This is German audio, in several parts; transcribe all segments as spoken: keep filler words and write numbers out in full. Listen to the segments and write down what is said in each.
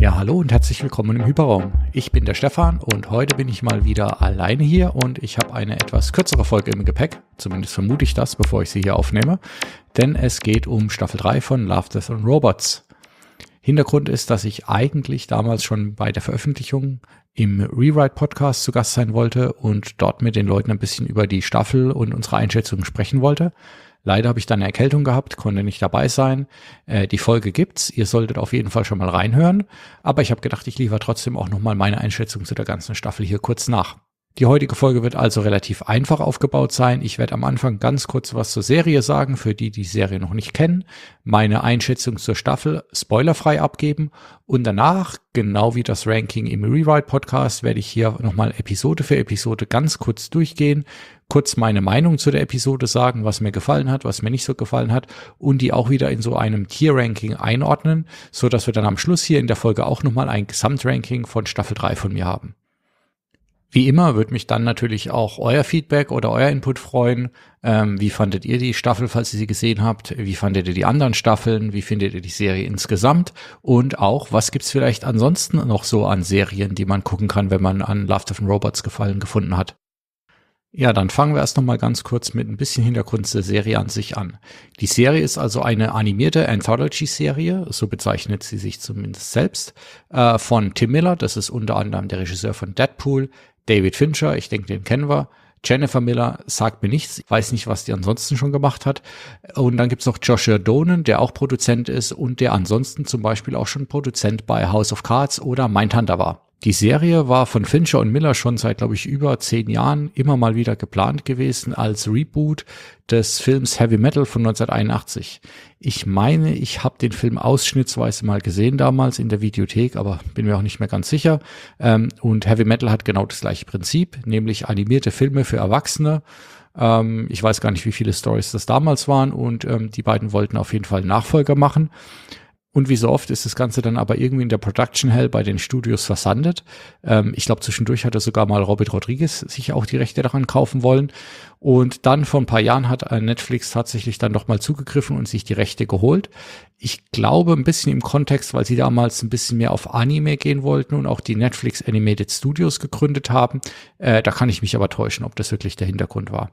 Ja, hallo und herzlich willkommen im Hyperraum. Ich bin der Stefan und heute bin ich mal wieder alleine hier und ich habe eine etwas kürzere Folge im Gepäck, zumindest vermute ich das, bevor ich sie hier aufnehme, denn es geht um Staffel drei von Love, Death and Robots. Hintergrund ist, dass ich eigentlich damals schon bei der Veröffentlichung im Rewrite-Podcast zu Gast sein wollte und dort mit den Leuten ein bisschen über die Staffel und unsere Einschätzungen sprechen wollte. Leider habe ich dann eine Erkältung gehabt, konnte nicht dabei sein. Äh, die Folge gibt's, ihr solltet auf jeden Fall schon mal reinhören. Aber ich habe gedacht, ich liefere trotzdem auch nochmal meine Einschätzung zu der ganzen Staffel hier kurz nach. Die heutige Folge wird also relativ einfach aufgebaut sein. Ich werde am Anfang ganz kurz was zur Serie sagen, für die, die die Serie noch nicht kennen, meine Einschätzung zur Staffel spoilerfrei abgeben und danach, genau wie das Ranking im Rewrite-Podcast, werde ich hier nochmal Episode für Episode ganz kurz durchgehen, kurz meine Meinung zu der Episode sagen, was mir gefallen hat, was mir nicht so gefallen hat und die auch wieder in so einem Tier-Ranking einordnen, so dass wir dann am Schluss hier in der Folge auch nochmal ein Gesamtranking von Staffel drei von mir haben. Wie immer würde mich dann natürlich auch euer Feedback oder euer Input freuen. Ähm, wie fandet ihr die Staffel, falls ihr sie gesehen habt? Wie fandet ihr die anderen Staffeln? Wie findet ihr die Serie insgesamt? Und auch, was gibt's vielleicht ansonsten noch so an Serien, die man gucken kann, wenn man an Love, Death and Robots Gefallen gefunden hat? Ja, dann fangen wir erst noch mal ganz kurz mit ein bisschen Hintergrund der Serie an sich an. Die Serie ist also eine animierte Anthology-Serie, so bezeichnet sie sich zumindest selbst, äh, von Tim Miller, das ist unter anderem der Regisseur von Deadpool, David Fincher, ich denke, den kennen wir, Jennifer Miller, sagt mir nichts, ich weiß nicht, was die ansonsten schon gemacht hat. Und dann gibt's noch Joshua Donen, der auch Produzent ist und der ansonsten zum Beispiel auch schon Produzent bei House of Cards oder Mindhunter war. Die Serie war von Fincher und Miller schon seit, glaube ich, über zehn Jahren immer mal wieder geplant gewesen als Reboot des Films Heavy Metal von neunzehnhunderteinundachtzig. Ich meine, ich habe den Film ausschnittsweise mal gesehen damals in der Videothek, aber bin mir auch nicht mehr ganz sicher. Und Heavy Metal hat genau das gleiche Prinzip, nämlich animierte Filme für Erwachsene. Ich weiß gar nicht, wie viele Storys das damals waren und die beiden wollten auf jeden Fall einen Nachfolger machen. Und wie so oft ist das Ganze dann aber irgendwie in der Production Hell bei den Studios versandet. Ähm, ich glaube, zwischendurch hatte sogar mal Robert Rodriguez sich auch die Rechte daran kaufen wollen. Und dann vor ein paar Jahren hat Netflix tatsächlich dann doch mal zugegriffen und sich die Rechte geholt. Ich glaube ein bisschen im Kontext, weil sie damals ein bisschen mehr auf Anime gehen wollten und auch die Netflix Animated Studios gegründet haben. Äh, da kann ich mich aber täuschen, ob das wirklich der Hintergrund war.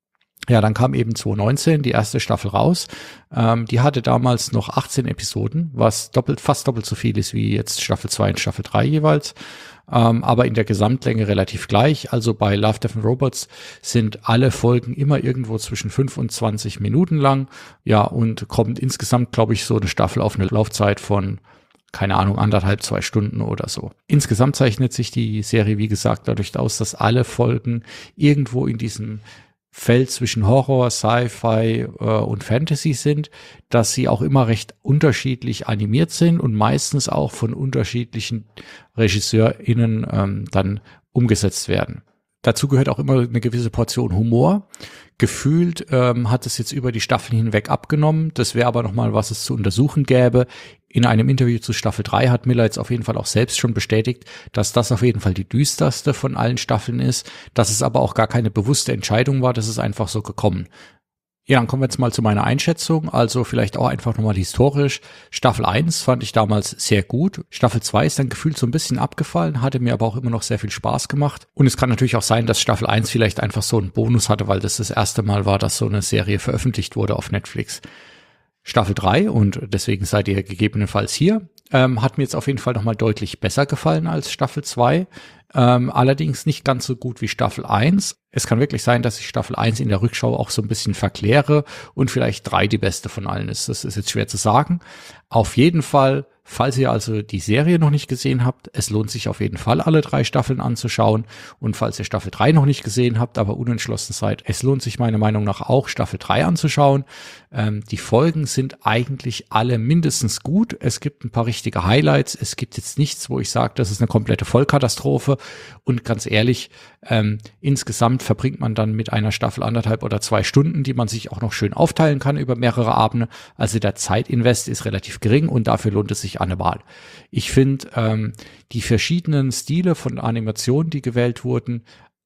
Ja, dann kam eben zwanzig neunzehn die erste Staffel raus. Ähm, die hatte damals noch achtzehn Episoden, was doppelt, fast doppelt so viel ist wie jetzt Staffel zwei und Staffel drei jeweils. Ähm, aber in der Gesamtlänge relativ gleich. Also bei Love, Death and Robots sind alle Folgen immer irgendwo zwischen fünf und zwanzig Minuten lang. Ja, und kommt insgesamt, glaube ich, so eine Staffel auf eine Laufzeit von, keine Ahnung, anderthalb, zwei Stunden oder so. Insgesamt zeichnet sich die Serie, wie gesagt, dadurch aus, dass alle Folgen irgendwo in diesem Feld zwischen Horror, Sci-Fi äh, und Fantasy sind, dass sie auch immer recht unterschiedlich animiert sind und meistens auch von unterschiedlichen RegisseurInnen ähm, dann umgesetzt werden. Dazu gehört auch immer eine gewisse Portion Humor. Gefühlt ähm, hat es jetzt über die Staffeln hinweg abgenommen. Das wäre aber nochmal, was es zu untersuchen gäbe. In einem Interview zu Staffel drei hat Miller jetzt auf jeden Fall auch selbst schon bestätigt, dass das auf jeden Fall die düsterste von allen Staffeln ist, dass es aber auch gar keine bewusste Entscheidung war, das ist einfach so gekommen. Ja, dann kommen wir jetzt mal zu meiner Einschätzung, also vielleicht auch einfach nochmal historisch. Staffel eins fand ich damals sehr gut. Staffel zwei ist dann gefühlt so ein bisschen abgefallen, hatte mir aber auch immer noch sehr viel Spaß gemacht. Und es kann natürlich auch sein, dass Staffel eins vielleicht einfach so einen Bonus hatte, weil das das erste Mal war, dass so eine Serie veröffentlicht wurde auf Netflix. Staffel drei, und deswegen seid ihr gegebenenfalls hier, ähm, hat mir jetzt auf jeden Fall nochmal deutlich besser gefallen als Staffel zwei. Ähm, allerdings nicht ganz so gut wie Staffel eins. Es kann wirklich sein, dass ich Staffel eins in der Rückschau auch so ein bisschen verkläre und vielleicht drei die beste von allen ist. Das ist jetzt schwer zu sagen. Auf jeden Fall, falls ihr also die Serie noch nicht gesehen habt, es lohnt sich auf jeden Fall, alle drei Staffeln anzuschauen. Und falls ihr Staffel drei noch nicht gesehen habt, aber unentschlossen seid, es lohnt sich meiner Meinung nach auch, Staffel drei anzuschauen. Ähm, die Folgen sind eigentlich alle mindestens gut. Es gibt ein paar richtige Highlights. Es gibt jetzt nichts, wo ich sage, das ist eine komplette Vollkatastrophe. Und ganz ehrlich, ähm, insgesamt verbringt man dann mit einer Staffel anderthalb oder zwei Stunden, die man sich auch noch schön aufteilen kann über mehrere Abende. Also der Zeitinvest ist relativ gering und dafür lohnt es sich eine Wahl. Ich finde ähm, die verschiedenen Stile von Animationen, die gewählt wurden,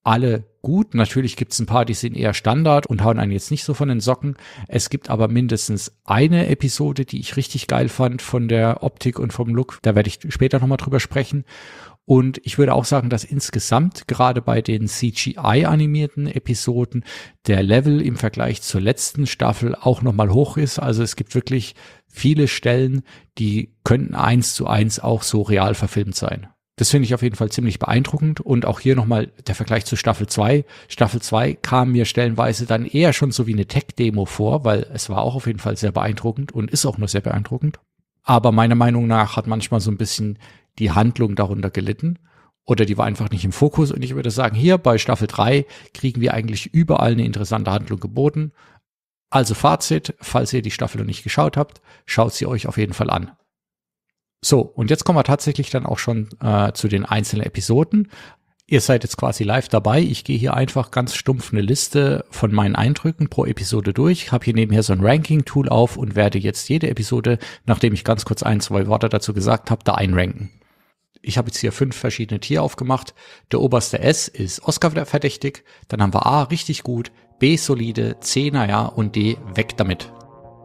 alle gut. Natürlich gibt es ein paar, die sind eher Standard und hauen einen jetzt nicht so von den Socken. Es gibt aber mindestens eine Episode, die ich richtig geil fand von der Optik und vom Look. Da werde ich später nochmal drüber sprechen. Und ich würde auch sagen, dass insgesamt gerade bei den C G I-animierten Episoden der Level im Vergleich zur letzten Staffel auch nochmal hoch ist. Also es gibt wirklich viele Stellen, die könnten eins zu eins auch so real verfilmt sein. Das finde ich auf jeden Fall ziemlich beeindruckend. Und auch hier nochmal der Vergleich zu Staffel zwei. Staffel zwei kam mir stellenweise dann eher schon so wie eine Tech-Demo vor, weil es war auch auf jeden Fall sehr beeindruckend und ist auch noch sehr beeindruckend. Aber meiner Meinung nach hat manchmal so ein bisschen die Handlung darunter gelitten oder die war einfach nicht im Fokus. Und ich würde sagen, hier bei Staffel drei kriegen wir eigentlich überall eine interessante Handlung geboten. Also Fazit, falls ihr die Staffel noch nicht geschaut habt, schaut sie euch auf jeden Fall an. So, und jetzt kommen wir tatsächlich dann auch schon äh, zu den einzelnen Episoden. Ihr seid jetzt quasi live dabei. Ich gehe hier einfach ganz stumpf eine Liste von meinen Eindrücken pro Episode durch. Ich habe hier nebenher so ein Ranking-Tool auf und werde jetzt jede Episode, nachdem ich ganz kurz ein, zwei Worte dazu gesagt habe, da einranken. Ich habe jetzt hier fünf verschiedene Tier aufgemacht. Der oberste S ist Oscar verdächtig. Dann haben wir A, richtig gut, B, solide, C, naja und D, weg damit.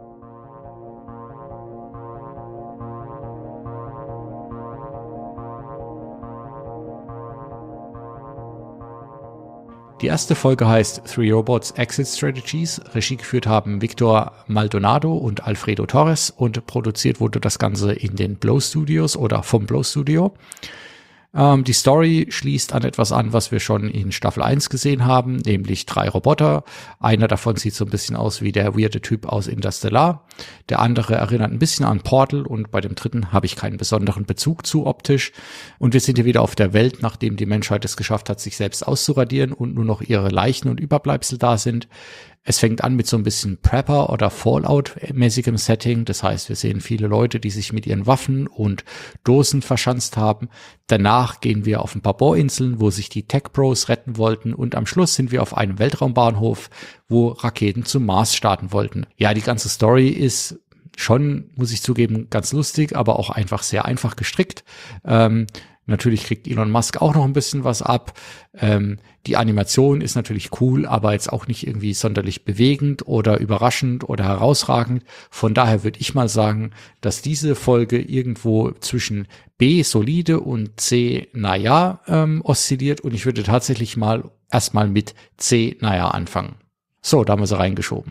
Die erste Folge heißt Three Robots Exit Strategies. Regie geführt haben Victor Maldonado und Alfredo Torres und produziert wurde das Ganze in den Blow Studios oder vom Blow Studio. Ähm, die Story schließt an etwas an, was wir schon in Staffel eins gesehen haben, nämlich drei Roboter. Einer davon sieht so ein bisschen aus wie der weirde Typ aus Interstellar. Der andere erinnert ein bisschen an Portal und bei dem dritten habe ich keinen besonderen Bezug zu optisch. Und wir sind hier wieder auf der Welt, nachdem die Menschheit es geschafft hat, sich selbst auszuradieren und nur noch ihre Leichen und Überbleibsel da sind. Es fängt an mit so ein bisschen Prepper- oder Fallout-mäßigem Setting. Das heißt, wir sehen viele Leute, die sich mit ihren Waffen und Dosen verschanzt haben. Danach gehen wir auf ein paar Bohrinseln, wo sich die Tech Bros retten wollten. Und am Schluss sind wir auf einem Weltraumbahnhof, wo Raketen zum Mars starten wollten. Ja, die ganze Story ist schon, muss ich zugeben, ganz lustig, aber auch einfach sehr einfach gestrickt. Ähm, Natürlich kriegt Elon Musk auch noch ein bisschen was ab. Ähm, die Animation ist natürlich cool, aber jetzt auch nicht irgendwie sonderlich bewegend oder überraschend oder herausragend. Von daher würde ich mal sagen, dass diese Folge irgendwo zwischen B, solide und C, naja, ähm, oszilliert. Und ich würde tatsächlich mal erstmal mit C, naja, anfangen. So, da haben wir sie reingeschoben.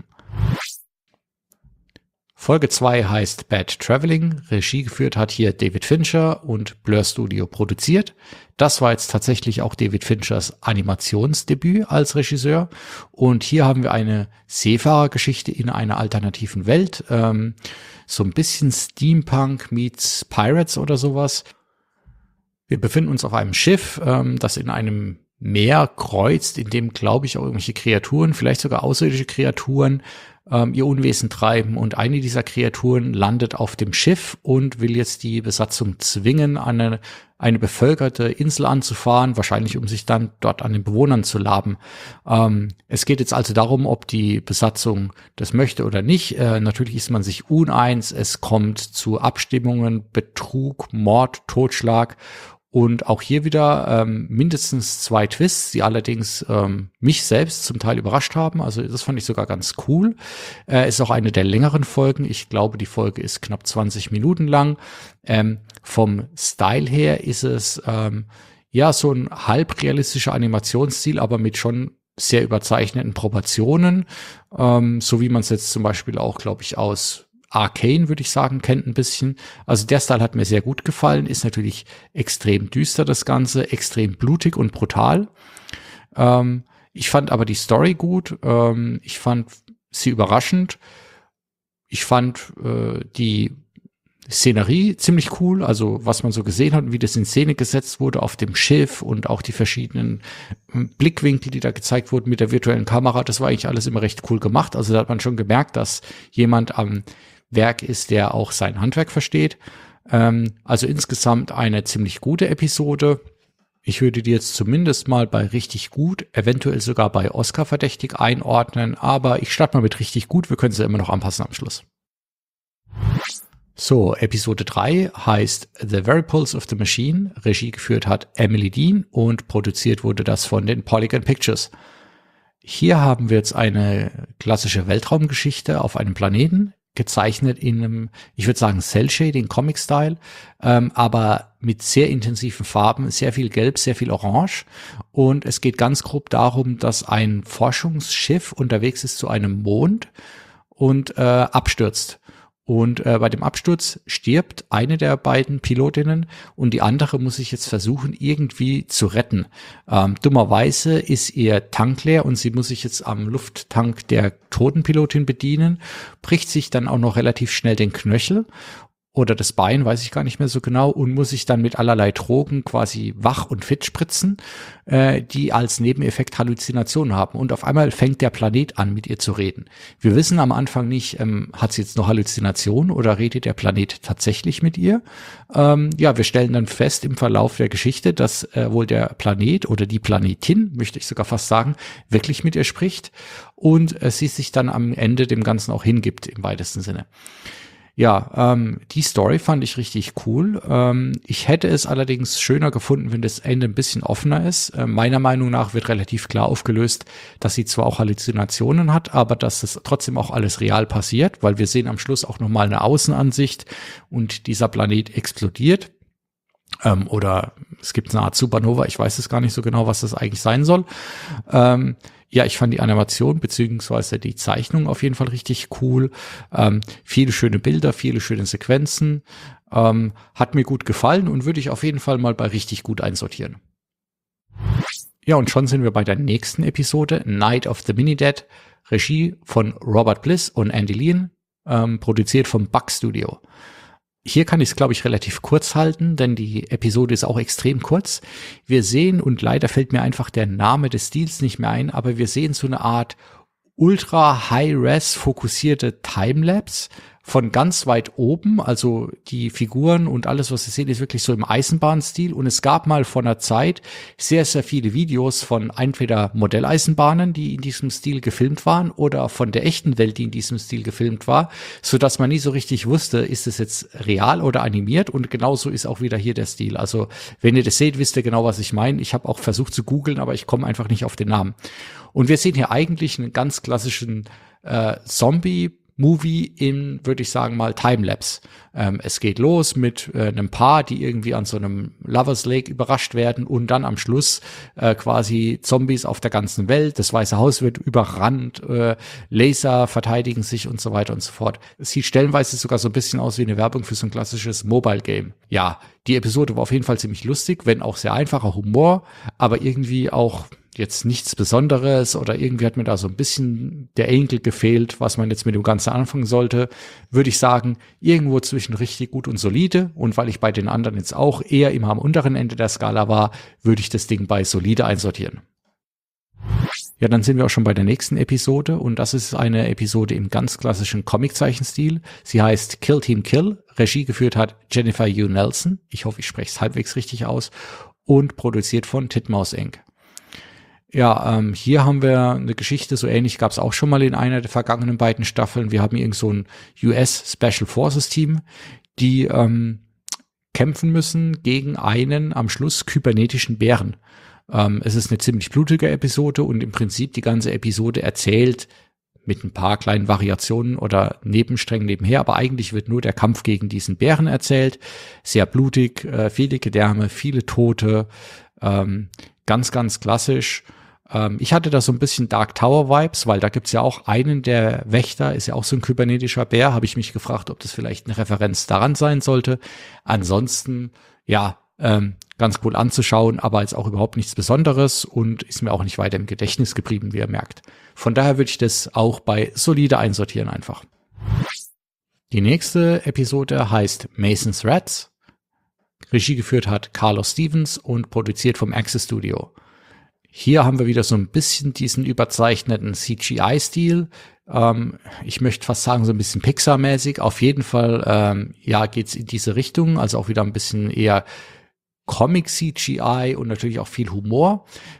Folge zwei heißt Bad Traveling. Regie geführt hat hier David Fincher und Blur Studio produziert. Das war jetzt tatsächlich auch David Finchers Animationsdebüt als Regisseur. Und hier haben wir eine Seefahrergeschichte in einer alternativen Welt. Ähm, so ein bisschen Steampunk meets Pirates oder sowas. Wir befinden uns auf einem Schiff, ähm, das in einem Meer kreuzt, in dem, glaube ich, auch irgendwelche Kreaturen, vielleicht sogar außerirdische Kreaturen, ähm, ihr Unwesen treiben. Und eine dieser Kreaturen landet auf dem Schiff und will jetzt die Besatzung zwingen, eine, eine bevölkerte Insel anzufahren, wahrscheinlich um sich dann dort an den Bewohnern zu laben. Ähm, es geht jetzt also darum, ob die Besatzung das möchte oder nicht. Äh, natürlich ist man sich uneins. Es kommt zu Abstimmungen, Betrug, Mord, Totschlag. Und auch hier wieder ähm, mindestens zwei Twists, die allerdings ähm, mich selbst zum Teil überrascht haben. Also das fand ich sogar ganz cool. Äh, ist auch eine der längeren Folgen. Ich glaube, die Folge ist knapp zwanzig Minuten lang. Ähm, vom Style her ist es ähm, ja so ein halbrealistischer Animationsstil, aber mit schon sehr überzeichneten Proportionen. Ähm, so wie man es jetzt zum Beispiel auch, glaube ich, aus Arcane, würde ich sagen, kennt ein bisschen. Also der Style hat mir sehr gut gefallen, ist natürlich extrem düster das Ganze, extrem blutig und brutal. Ähm, ich fand aber die Story gut, ähm, ich fand sie überraschend. Ich fand äh, die Szenerie ziemlich cool, also was man so gesehen hat und wie das in Szene gesetzt wurde auf dem Schiff und auch die verschiedenen Blickwinkel, die da gezeigt wurden mit der virtuellen Kamera, das war eigentlich alles immer recht cool gemacht. Also da hat man schon gemerkt, dass jemand am Werk ist, der auch sein Handwerk versteht. Ähm, also insgesamt eine ziemlich gute Episode. Ich würde die jetzt zumindest mal bei richtig gut, eventuell sogar bei Oscar verdächtig einordnen, aber ich starte mal mit richtig gut, wir können sie immer noch anpassen am Schluss. So, Episode drei heißt The Very Pulse of the Machine. Regie geführt hat Emily Dean und produziert wurde das von den Polygon Pictures. Hier haben wir jetzt eine klassische Weltraumgeschichte auf einem Planeten, gezeichnet in einem, ich würde sagen, Cell-Shading-Comic-Style, ähm, aber mit sehr intensiven Farben, sehr viel Gelb, sehr viel Orange. Und es geht ganz grob darum, dass ein Forschungsschiff unterwegs ist zu einem Mond und äh, abstürzt. Und äh, bei dem Absturz stirbt eine der beiden Pilotinnen und die andere muss sich jetzt versuchen, irgendwie zu retten. Ähm, dummerweise ist ihr Tank leer und sie muss sich jetzt am Lufttank der toten Pilotin bedienen, bricht sich dann auch noch relativ schnell den Knöchel oder das Bein, weiß ich gar nicht mehr so genau, und muss sich dann mit allerlei Drogen quasi wach und fit spritzen, äh, die als Nebeneffekt Halluzinationen haben. Und auf einmal fängt der Planet an, mit ihr zu reden. Wir wissen am Anfang nicht, ähm, hat sie jetzt noch Halluzinationen oder redet der Planet tatsächlich mit ihr? Ähm, ja, wir stellen dann fest im Verlauf der Geschichte, dass äh, wohl der Planet oder die Planetin, möchte ich sogar fast sagen, wirklich mit ihr spricht und äh, sie sich dann am Ende dem Ganzen auch hingibt, im weitesten Sinne. Ja, ähm, die Story fand ich richtig cool. Ähm, ich hätte es allerdings schöner gefunden, wenn das Ende ein bisschen offener ist. Äh, meiner Meinung nach wird relativ klar aufgelöst, dass sie zwar auch Halluzinationen hat, aber dass es trotzdem auch alles real passiert, weil wir sehen am Schluss auch nochmal eine Außenansicht und dieser Planet explodiert. Ähm, oder es gibt eine Art Supernova, ich weiß es gar nicht so genau, was das eigentlich sein soll. Ähm, Ja, ich fand die Animation beziehungsweise die Zeichnung auf jeden Fall richtig cool. Ähm, viele schöne Bilder, viele schöne Sequenzen. Ähm, hat mir gut gefallen und würde ich auf jeden Fall mal bei richtig gut einsortieren. Ja, und schon sind wir bei der nächsten Episode, Night of the Mini-Dead. Regie von Robert Bliss und Andy Lean, ähm, produziert vom Bug Studio. Hier kann ich es, glaube ich, relativ kurz halten, denn die Episode ist auch extrem kurz. Wir sehen, und leider fällt mir einfach der Name des Stils nicht mehr ein, aber wir sehen so eine Art ultra high-res fokussierte Timelapse von ganz weit oben, also die Figuren und alles, was wir sehen, ist wirklich so im Eisenbahnstil. Und es gab mal vor einer Zeit sehr, sehr viele Videos von entweder Modelleisenbahnen, die in diesem Stil gefilmt waren, oder von der echten Welt, die in diesem Stil gefilmt war, so dass man nie so richtig wusste, ist es jetzt real oder animiert. Und genauso ist auch wieder hier der Stil. Also wenn ihr das seht, wisst ihr genau, was ich meine. Ich habe auch versucht zu googeln, aber ich komme einfach nicht auf den Namen. Und wir sehen hier eigentlich einen ganz klassischen äh, Zombie Movie in, würde ich sagen mal, Timelapse. Ähm, es geht los mit äh, einem Paar, die irgendwie an so einem Lovers Lake überrascht werden und dann am Schluss äh, quasi Zombies auf der ganzen Welt. Das Weiße Haus wird überrannt, äh, Laser verteidigen sich und so weiter und so fort. Es sieht stellenweise sogar so ein bisschen aus wie eine Werbung für so ein klassisches Mobile Game. Ja, die Episode war auf jeden Fall ziemlich lustig, wenn auch sehr einfacher Humor, aber irgendwie auch jetzt nichts Besonderes oder irgendwie hat mir da so ein bisschen der Enkel gefehlt, was man jetzt mit dem Ganzen anfangen sollte, würde ich sagen, irgendwo zwischen richtig gut und solide. Und weil ich bei den anderen jetzt auch eher immer am unteren Ende der Skala war, würde ich das Ding bei solide einsortieren. Ja, dann sind wir auch schon bei der nächsten Episode und das ist eine Episode im ganz klassischen Comiczeichenstil. Sie heißt Kill Team Kill. Regie geführt hat Jennifer Hugh Nelson. Ich hoffe, ich spreche es halbwegs richtig aus. Und produziert von Titmouse Incorporated. Ja, ähm, hier haben wir eine Geschichte, so ähnlich gab es auch schon mal in einer der vergangenen beiden Staffeln. Wir haben irgend so ein U S Special Forces Team, die ähm, kämpfen müssen gegen einen am Schluss kybernetischen Bären. Ähm, es ist eine ziemlich blutige Episode und im Prinzip die ganze Episode erzählt mit ein paar kleinen Variationen oder Nebensträngen nebenher, aber eigentlich wird nur der Kampf gegen diesen Bären erzählt. Sehr blutig, äh, viele Gedärme, viele Tote, ähm, ganz, ganz klassisch. Ähm, ich hatte da so ein bisschen Dark Tower Vibes, weil da gibt's ja auch einen der Wächter, ist ja auch so ein kybernetischer Bär, habe ich mich gefragt, ob das vielleicht eine Referenz daran sein sollte. Ansonsten, ja, ähm, ganz cool anzuschauen, aber jetzt auch überhaupt nichts Besonderes und ist mir auch nicht weiter im Gedächtnis geblieben, wie ihr merkt. Von daher würde ich das auch bei solide einsortieren einfach. Die nächste Episode heißt Mason's Rats. Regie geführt hat Carlos Stevens und produziert vom Access Studio. Hier haben wir wieder so ein bisschen diesen überzeichneten C G I-Stil. Ähm, ich möchte fast sagen, so ein bisschen Pixar-mäßig. Auf jeden Fall, ähm, ja, geht's in diese Richtung. Also auch wieder ein bisschen eher Comic-C G I und natürlich auch viel Humor.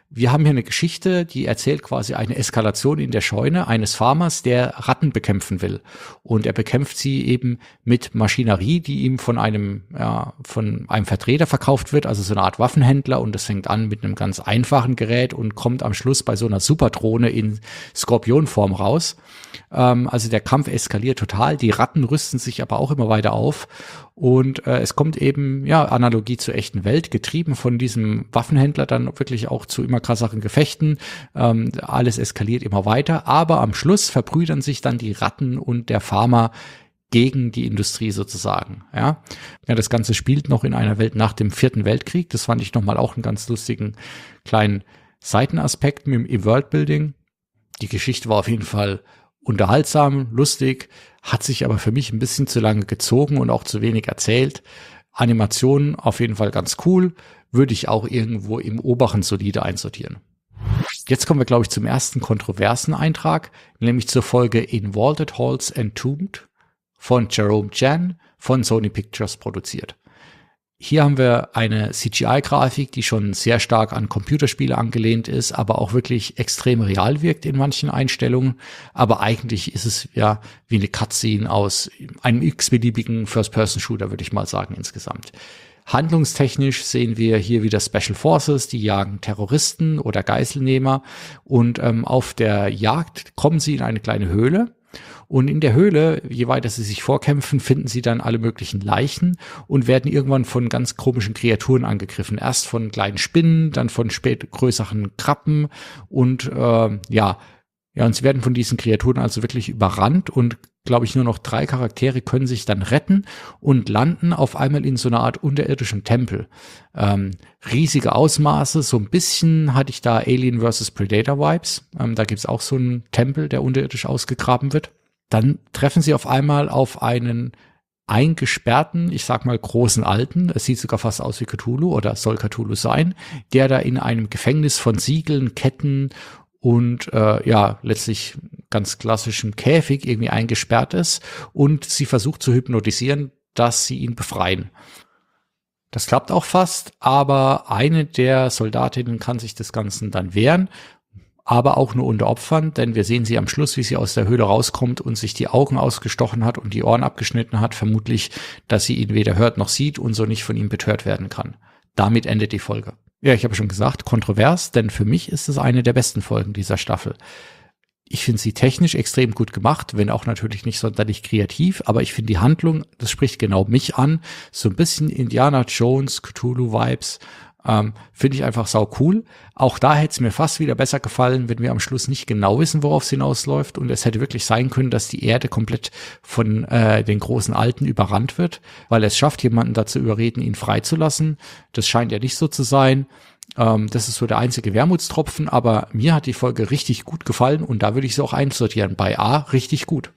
Wir haben hier eine Geschichte, die erzählt quasi eine Eskalation in der Scheune eines Farmers, der Ratten bekämpfen will. Und er bekämpft sie eben mit Maschinerie, die ihm von einem, ja, von einem Vertreter verkauft wird, also so eine Art Waffenhändler. Und das fängt an mit einem ganz einfachen Gerät und kommt am Schluss bei so einer Superdrohne in Skorpionform raus. Ähm, also der Kampf eskaliert total. Die Ratten rüsten sich aber auch immer weiter auf. Und äh, es kommt eben, ja, Analogie zur echten Welt, getrieben von diesem Waffenhändler dann wirklich auch zu immer krasseren Gefechten. Ähm, alles eskaliert immer weiter, aber am Schluss verbrüdern sich dann die Ratten und der Farmer gegen die Industrie sozusagen. Ja, ja, das Ganze spielt noch in einer Welt nach dem Vierten Weltkrieg. Das fand ich nochmal auch einen ganz lustigen kleinen Seitenaspekt im, im Worldbuilding. Die Geschichte war auf jeden Fall unterhaltsam, lustig, hat sich aber für mich ein bisschen zu lange gezogen und auch zu wenig erzählt. Animationen auf jeden Fall ganz cool, würde ich auch irgendwo im oberen solide einsortieren. Jetzt kommen wir, glaube ich, zum ersten kontroversen Eintrag, nämlich zur Folge In Vaulted Halls Entombed von Jerome Jan von Sony Pictures produziert. Hier haben wir eine C G I-Grafik, die schon sehr stark an Computerspiele angelehnt ist, aber auch wirklich extrem real wirkt in manchen Einstellungen. Aber eigentlich ist es ja wie eine Cutscene aus einem x-beliebigen First-Person-Shooter, würde ich mal sagen, insgesamt. Handlungstechnisch sehen wir hier wieder Special Forces, die jagen Terroristen oder Geiselnehmer. Und ähm, auf der Jagd kommen sie in eine kleine Höhle. Und in der Höhle, je weiter sie sich vorkämpfen, finden sie dann alle möglichen Leichen und werden irgendwann von ganz komischen Kreaturen angegriffen. Erst von kleinen Spinnen, dann von spät größeren Krabben und äh, ja, ja, und sie werden von diesen Kreaturen also wirklich überrannt und glaube ich nur noch drei Charaktere können sich dann retten und landen auf einmal in so einer Art unterirdischen Tempel. Ähm, riesige Ausmaße, so ein bisschen hatte ich da Alien versus. Predator Vibes. Ähm, da gibt's auch so einen Tempel, der unterirdisch ausgegraben wird. Dann treffen sie auf einmal auf einen eingesperrten, ich sag mal großen Alten, es sieht sogar fast aus wie Cthulhu oder soll Cthulhu sein, der da in einem Gefängnis von Siegeln, Ketten und äh, ja, letztlich ganz klassischem Käfig irgendwie eingesperrt ist und sie versucht zu hypnotisieren, dass sie ihn befreien. Das klappt auch fast, aber eine der Soldatinnen kann sich des Ganzen dann wehren, aber auch nur unter Opfern, denn wir sehen sie am Schluss, wie sie aus der Höhle rauskommt und sich die Augen ausgestochen hat und die Ohren abgeschnitten hat, vermutlich, dass sie ihn weder hört noch sieht und so nicht von ihm betört werden kann. Damit endet die Folge. Ja, ich habe schon gesagt, kontrovers, denn für mich ist es eine der besten Folgen dieser Staffel. Ich finde sie technisch extrem gut gemacht, wenn auch natürlich nicht sonderlich kreativ, aber ich finde die Handlung, das spricht genau mich an, so ein bisschen Indiana Jones, Cthulhu-Vibes, ähm, finde ich einfach sau cool. Auch da hätte es mir fast wieder besser gefallen, wenn wir am Schluss nicht genau wissen, worauf es hinausläuft und es hätte wirklich sein können, dass die Erde komplett von äh, den großen Alten überrannt wird, weil es schafft, jemanden dazu überreden, ihn freizulassen. Das scheint ja nicht so zu sein. Ähm, das ist so der einzige Wermutstropfen, aber mir hat die Folge richtig gut gefallen und da würde ich sie auch einsortieren. Bei A richtig gut.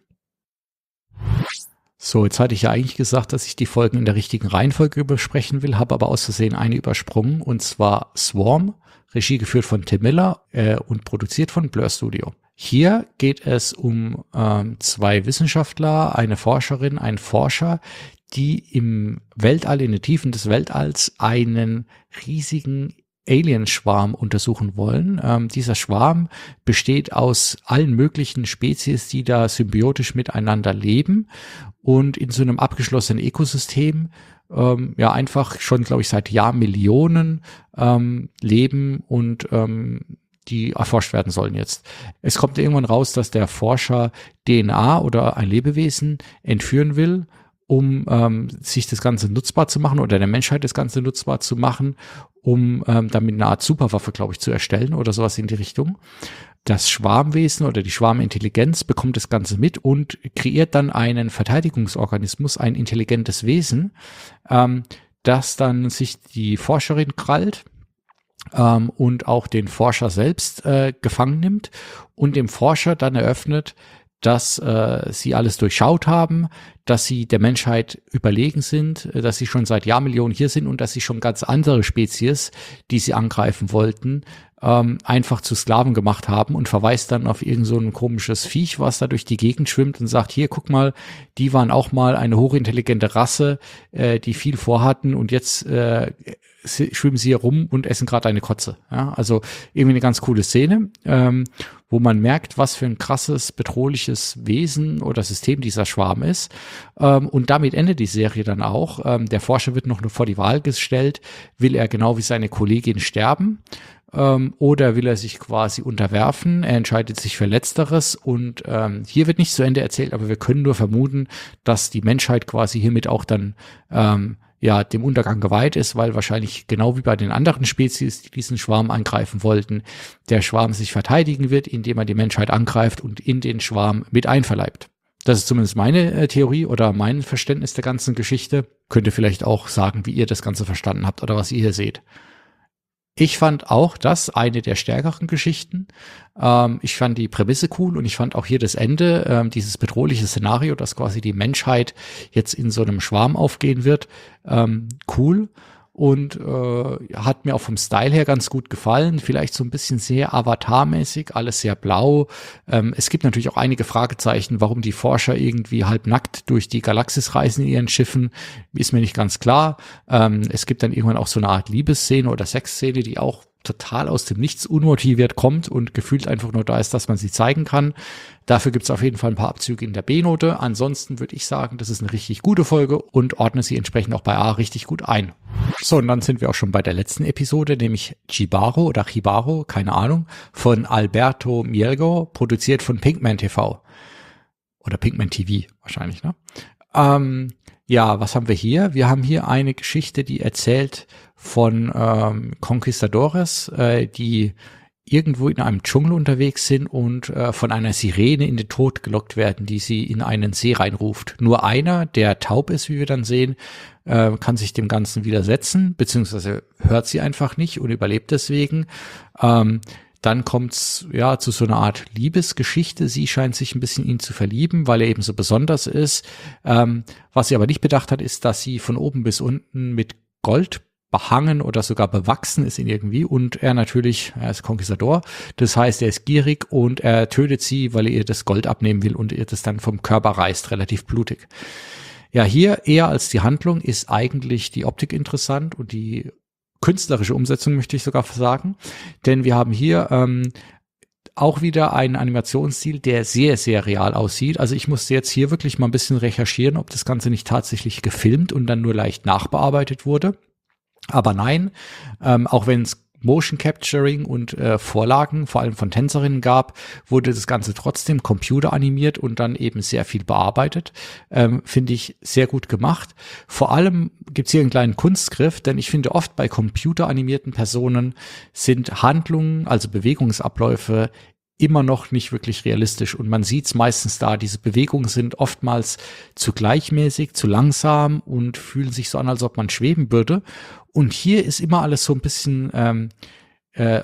So, jetzt hatte ich ja eigentlich gesagt, dass ich die Folgen in der richtigen Reihenfolge besprechen will, habe aber aus Versehen eine übersprungen, und zwar Swarm, Regie geführt von Tim Miller äh, und produziert von Blur Studio. Hier geht es um ähm, zwei Wissenschaftler, eine Forscherin, einen Forscher, die im Weltall, in den Tiefen des Weltalls einen riesigen Alienschwarm untersuchen wollen. Ähm, dieser Schwarm besteht aus allen möglichen Spezies, die da symbiotisch miteinander leben und in so einem abgeschlossenen Ökosystem ähm, ja einfach schon, glaube ich, seit Jahrmillionen ähm, leben und ähm, die erforscht werden sollen jetzt. Es kommt irgendwann raus, dass der Forscher D N A oder ein Lebewesen entführen will, um ähm, sich das Ganze nutzbar zu machen oder der Menschheit das Ganze nutzbar zu machen, um ähm, damit eine Art Superwaffe, glaube ich, zu erstellen oder sowas in die Richtung. Das Schwarmwesen oder die Schwarmintelligenz bekommt das Ganze mit und kreiert dann einen Verteidigungsorganismus, ein intelligentes Wesen, ähm, das dann sich die Forscherin krallt ähm, und auch den Forscher selbst äh, gefangen nimmt und dem Forscher dann eröffnet, dass äh, sie alles durchschaut haben, dass sie der Menschheit überlegen sind, äh, dass sie schon seit Jahrmillionen hier sind und dass sie schon ganz andere Spezies, die sie angreifen wollten, ähm, einfach zu Sklaven gemacht haben und verweist dann auf irgend so ein komisches Viech, was da durch die Gegend schwimmt und sagt, hier, guck mal, die waren auch mal eine hochintelligente Rasse, äh, die viel vorhatten und jetzt äh, schwimmen sie hier rum und essen gerade eine Kotze. Ja, also irgendwie eine ganz coole Szene, ähm, wo man merkt, was für ein krasses, bedrohliches Wesen oder System dieser Schwarm ist. Ähm, und damit endet die Serie dann auch. Ähm, der Forscher wird noch nur vor die Wahl gestellt, will er genau wie seine Kollegin sterben ähm, oder will er sich quasi unterwerfen. Er entscheidet sich für Letzteres und ähm, hier wird nicht zu Ende erzählt, aber wir können nur vermuten, dass die Menschheit quasi hiermit auch dann ähm, ja, dem Untergang geweiht ist, weil wahrscheinlich genau wie bei den anderen Spezies, die diesen Schwarm angreifen wollten, der Schwarm sich verteidigen wird, indem er die Menschheit angreift und in den Schwarm mit einverleibt. Das ist zumindest meine äh, Theorie oder mein Verständnis der ganzen Geschichte. Könnt ihr vielleicht auch sagen, wie ihr das Ganze verstanden habt oder was ihr hier seht. Ich fand auch das eine der stärkeren Geschichten. Ähm, ich fand die Prämisse cool und ich fand auch hier das Ende, ähm, dieses bedrohliche Szenario, dass quasi die Menschheit jetzt in so einem Schwarm aufgehen wird, ähm, cool. Und äh, hat mir auch vom Style her ganz gut gefallen. Vielleicht so ein bisschen sehr Avatar-mäßig, alles sehr blau. Ähm, es gibt natürlich auch einige Fragezeichen, warum die Forscher irgendwie halbnackt durch die Galaxis reisen in ihren Schiffen. Ist mir nicht ganz klar. Ähm, es gibt dann irgendwann auch so eine Art Liebesszene oder Sexszene, die auch total aus dem Nichts unmotiviert kommt und gefühlt einfach nur da ist, dass man sie zeigen kann. Dafür gibt es auf jeden Fall ein paar Abzüge in der B-Note. Ansonsten würde ich sagen, das ist eine richtig gute Folge und ordne sie entsprechend auch bei A richtig gut ein. So, und dann sind wir auch schon bei der letzten Episode, nämlich Chibaro oder Chibaro, keine Ahnung, von Alberto Mielgo, produziert von Pinkman T V. Oder Pinkman T V wahrscheinlich, ne? Ähm, ja, was haben wir hier? Wir haben hier eine Geschichte, die erzählt von ähm, Conquistadores, äh, die irgendwo in einem Dschungel unterwegs sind und äh, von einer Sirene in den Tod gelockt werden, die sie in einen See reinruft. Nur einer, der taub ist, wie wir dann sehen, äh, kann sich dem Ganzen widersetzen, beziehungsweise hört sie einfach nicht und überlebt deswegen. Ähm, Dann kommt's ja zu so einer Art Liebesgeschichte. Sie scheint sich ein bisschen in ihn zu verlieben, weil er eben so besonders ist. Ähm, was sie aber nicht bedacht hat, ist, dass sie von oben bis unten mit Gold behangen oder sogar bewachsen ist ihn irgendwie und er natürlich, er ist Konquistador, das heißt, er ist gierig und er tötet sie, weil er ihr das Gold abnehmen will und ihr das dann vom Körper reißt, relativ blutig. Ja, hier eher als die Handlung ist eigentlich die Optik interessant und die künstlerische Umsetzung, möchte ich sogar sagen, denn wir haben hier ähm, auch wieder einen Animationsstil, der sehr, sehr real aussieht. Also ich musste jetzt hier wirklich mal ein bisschen recherchieren, ob das Ganze nicht tatsächlich gefilmt und dann nur leicht nachbearbeitet wurde. Aber nein, ähm, auch wenn es Motion Capturing und äh, Vorlagen, vor allem von Tänzerinnen gab, wurde das Ganze trotzdem computeranimiert und dann eben sehr viel bearbeitet. Ähm, finde ich sehr gut gemacht. Vor allem gibt's hier einen kleinen Kunstgriff, denn ich finde oft bei computeranimierten Personen sind Handlungen, also Bewegungsabläufe, immer noch nicht wirklich realistisch und man sieht's meistens da, diese Bewegungen sind oftmals zu gleichmäßig, zu langsam und fühlen sich so an, als ob man schweben würde. Und hier ist immer alles so ein bisschen ähm, äh,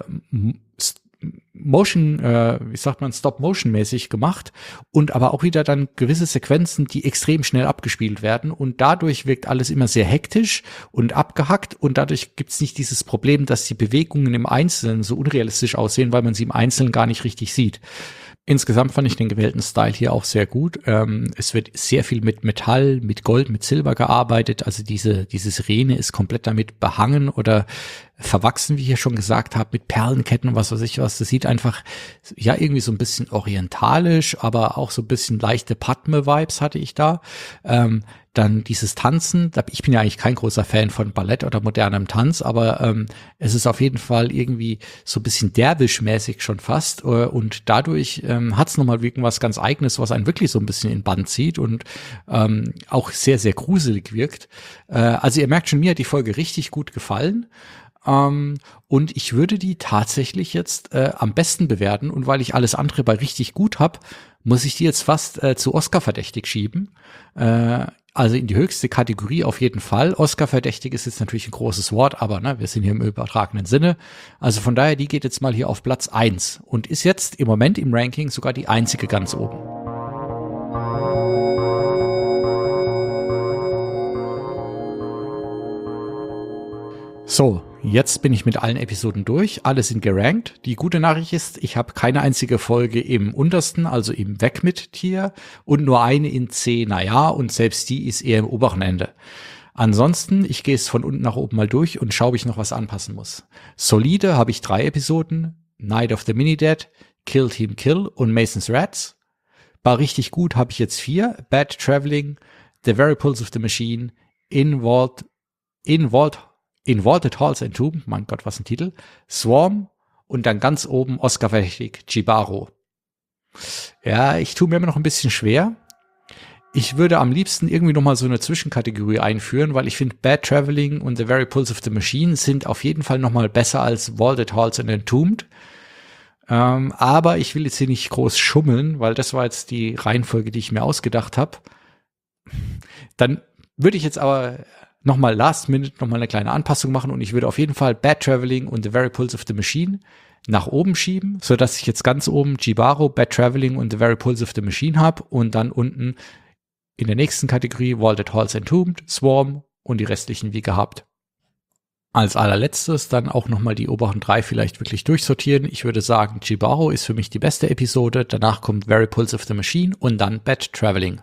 Motion, äh, wie sagt man, Stop-Motion-mäßig gemacht und aber auch wieder dann gewisse Sequenzen, die extrem schnell abgespielt werden und dadurch wirkt alles immer sehr hektisch und abgehackt und dadurch gibt's nicht dieses Problem, dass die Bewegungen im Einzelnen so unrealistisch aussehen, weil man sie im Einzelnen gar nicht richtig sieht. Insgesamt fand ich den gewählten Style hier auch sehr gut. Ähm, es wird sehr viel mit Metall, mit Gold, mit Silber gearbeitet. Also diese, diese Sirene ist komplett damit behangen oder verwachsen, wie ich ja schon gesagt habe, mit Perlenketten und was weiß ich was. Das sieht einfach, ja, irgendwie so ein bisschen orientalisch, aber auch so ein bisschen leichte Padme-Vibes hatte ich da. Ähm, Dann dieses Tanzen, ich bin ja eigentlich kein großer Fan von Ballett oder modernem Tanz, aber ähm, es ist auf jeden Fall irgendwie so ein bisschen derwischmäßig schon fast äh, und dadurch ähm, hat es nochmal irgendwas ganz Eigenes, was einen wirklich so ein bisschen in Bann zieht und ähm, auch sehr, sehr gruselig wirkt. Äh, also ihr merkt schon, mir hat die Folge richtig gut gefallen. Um, und ich würde die tatsächlich jetzt äh, am besten bewerten und weil ich alles andere bei richtig gut hab, muss ich die jetzt fast äh, zu Oscar verdächtig schieben. Äh, also in die höchste Kategorie auf jeden Fall. Oscar verdächtig ist jetzt natürlich ein großes Wort, aber ne, wir sind hier im übertragenen Sinne. Also von daher, die geht jetzt mal hier auf Platz eins und ist jetzt im Moment im Ranking sogar die einzige ganz oben. So, Jetzt bin ich mit allen Episoden durch, alle sind gerankt. Die gute Nachricht ist, ich habe keine einzige Folge im untersten, also im Weg mit Tier und nur eine in C, naja, und selbst die ist eher im oberen Ende. Ansonsten, ich gehe es von unten nach oben mal durch und schaue, ob ich noch was anpassen muss. Solide habe ich drei Episoden, Night of the Mini-Dead, Kill Team Kill und Mason's Rats. War richtig gut habe ich jetzt vier, Bad Traveling, The Very Pulse of the Machine, In Vault, In Vault, In Vaulted Halls Entombed, mein Gott, was ein Titel, Swarm und dann ganz oben Oscar-verdächtig Chibaro. Ja, ich tue mir immer noch ein bisschen schwer. Ich würde am liebsten irgendwie noch mal so eine Zwischenkategorie einführen, weil ich finde, Bad Traveling und The Very Pulse of the Machine sind auf jeden Fall noch mal besser als Vaulted Halls and Entombed. Ähm, aber ich will jetzt hier nicht groß schummeln, weil das war jetzt die Reihenfolge, die ich mir ausgedacht habe. Dann würde ich jetzt aber noch mal last minute noch mal eine kleine Anpassung machen und ich würde auf jeden Fall Bad Traveling und The Very Pulse of the Machine nach oben schieben, so dass ich jetzt ganz oben Chibaro, Bad Traveling und The Very Pulse of the Machine habe und dann unten in der nächsten Kategorie Vaulted Halls Entombed, Swarm und die restlichen wie gehabt. Als allerletztes dann auch nochmal die oberen drei vielleicht wirklich durchsortieren. Ich würde sagen, Chibaro ist für mich die beste Episode, danach kommt Very Pulse of the Machine und dann Bad Traveling.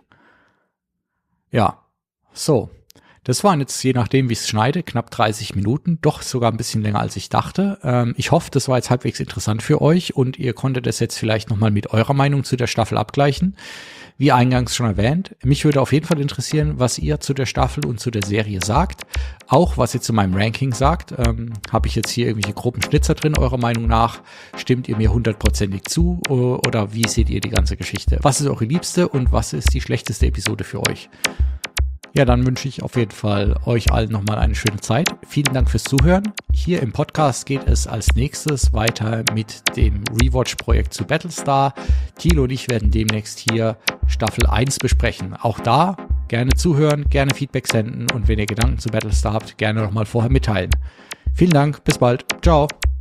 Ja, so. Das waren jetzt, je nachdem wie ich es schneide, knapp dreißig Minuten, doch sogar ein bisschen länger als ich dachte. Ähm, ich hoffe, das war jetzt halbwegs interessant für euch und ihr konntet es jetzt vielleicht nochmal mit eurer Meinung zu der Staffel abgleichen. Wie eingangs schon erwähnt, mich würde auf jeden Fall interessieren, was ihr zu der Staffel und zu der Serie sagt. Auch was ihr zu meinem Ranking sagt. Ähm, habe ich jetzt hier irgendwelche groben Schnitzer drin, eurer Meinung nach? Stimmt ihr mir hundertprozentig zu oder wie seht ihr die ganze Geschichte? Was ist eure liebste und was ist die schlechteste Episode für euch? Ja, dann wünsche ich auf jeden Fall euch allen nochmal eine schöne Zeit. Vielen Dank fürs Zuhören. Hier im Podcast geht es als nächstes weiter mit dem Rewatch-Projekt zu Battlestar. Thilo und ich werden demnächst hier Staffel eins besprechen. Auch da gerne zuhören, gerne Feedback senden und wenn ihr Gedanken zu Battlestar habt, gerne nochmal vorher mitteilen. Vielen Dank, bis bald. Ciao.